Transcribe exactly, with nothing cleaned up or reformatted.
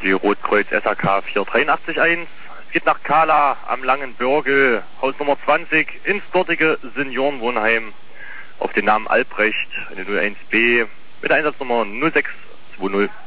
die Rotkreuz S A K vier drei acht eins. Es geht nach Kala am Langen Bürgel, Haus Nummer zwanzig, ins dortige Seniorenwohnheim auf den Namen Albrecht, eine null eins B, mit der Einsatznummer null sechs zwei null.